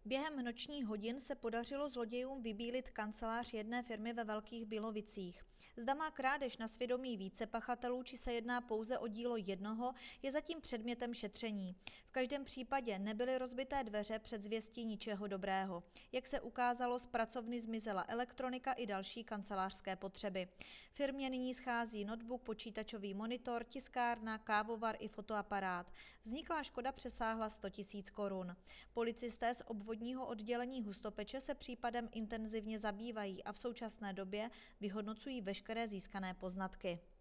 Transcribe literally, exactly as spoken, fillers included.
Během nočních hodin se podařilo zlodějům vybílit kancelář jedné firmy ve Velkých Bílovicích. Zda má krádež na svědomí více pachatelů, či se jedná pouze o dílo jednoho, je zatím předmětem šetření. V každém případě nebyly rozbité dveře předzvěstí ničeho dobrého. Jak se ukázalo, z pracovny zmizela elektronika i další kancelářské potřeby. Firmě nyní schází notebook, počítačový monitor, tiskárna, kávovar i fotoaparát. Vzniklá škoda přesáhla sto tisíc korun. Policisté z obvodního oddělení Hustopeče se případem intenzivně zabývají a v současné době vyhodnocují veškeré získané poznatky.